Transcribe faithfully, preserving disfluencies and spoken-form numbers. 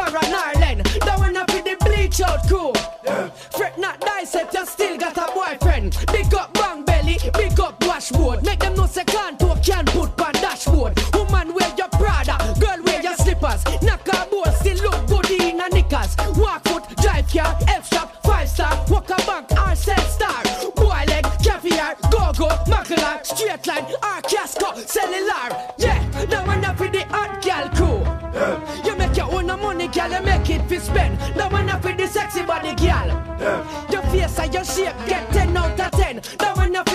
Warren Ireland. That one up with the bleach out crew. Yeah. Fret not dissect, you still got a boyfriend. Big up bang belly, big up washboard. Make them know say can't talk, can put on dashboard. Woman wear your Prada, girl wear your slippers. Knock a board, still look good in a knickers. Walk foot, drive car, F-shop, five star. Walk a bank, R seven star. Boy leg, caviar, go-go, macular. Straight line, R casco, cellular. Yeah, now one up with the hot gal crew. Yeah. You make your own money, gal, you make it for spend. Now one up with the sexy body gal. Yeah. Your face and your shape get